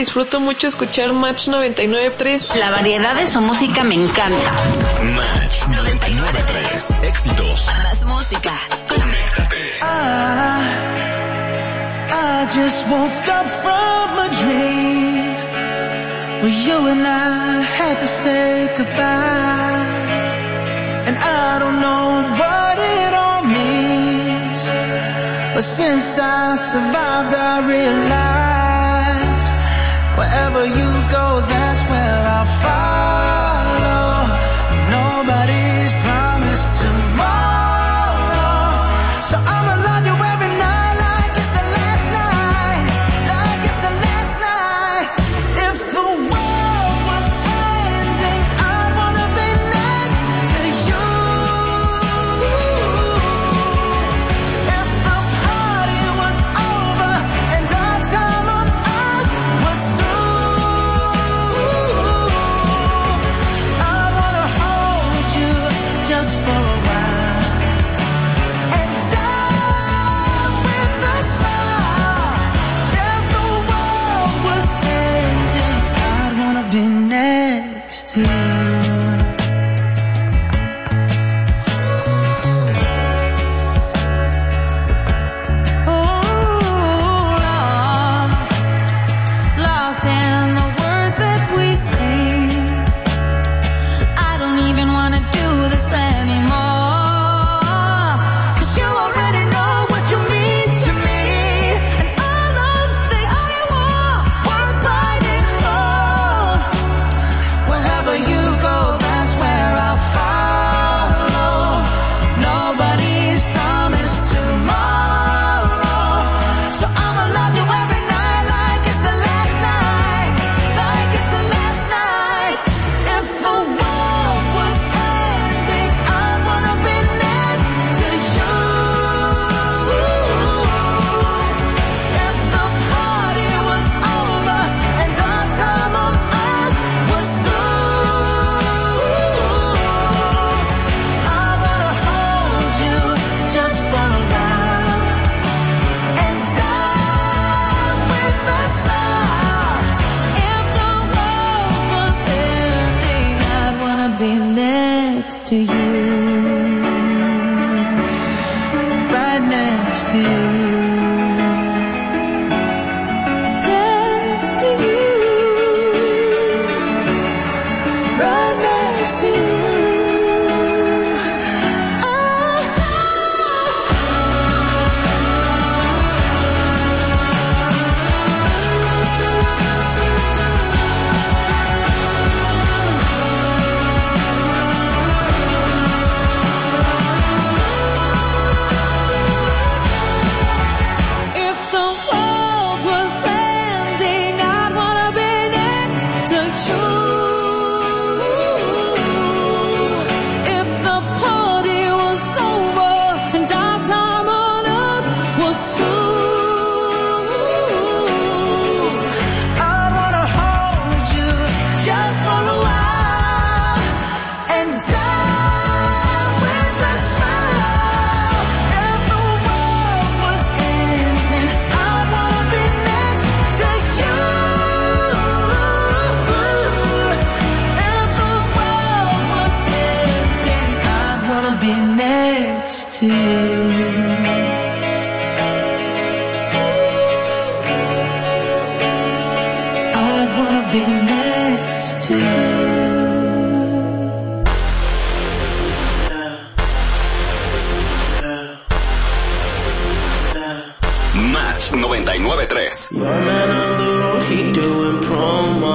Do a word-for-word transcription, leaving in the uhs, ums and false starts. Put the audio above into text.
disfruto mucho escuchar Match noventa y nueve punto tres. La variedad de su música me encanta. Match noventa y nueve punto tres. Éxitos. Más música. Conéctate. I, I just woke up from a dream where you and I had to say goodbye. And I don't know what it all means, but since I survived I realized wherever you go, that's where I'll follow. Nobody's promised tomorrow, so I'ma love you every night like it's the last night, like it's the last night. If the world was ending, I'd wanna be next to you. If the party was over and our time on earth was through, I'd wanna hold you just for a while and die with a smile. If the world was ending, I'd wanna be next to you. Lost in the words that we sing. I don't even wanna do this anymore, 'cause you already know what you mean to me, and all of the I want worth fighting for. Wherever you go, that's where I'll follow. Nobody's promised tomorrow, so I'ma love you every night like it's the last night, like it's the last night. If the world was ending, I'd wanna be next to you. If the party was over and our time on earth was through, I wanna hold you just for a while and die with a smile. If the world was ending, I'd wanna be next to you, right next to you, next to you, right next to you. If the world was ending, I'd wanna be next to you. If the party was over and our time on earth was through, I'd wanna hold you just for a while and die with a smile. If the world was ending, I'd wanna be next to you. If the world was ending, I'd wanna be next to you. I'd wanna be next to you. Match noventa y nueve punto tres. My man on the road, he doing promo.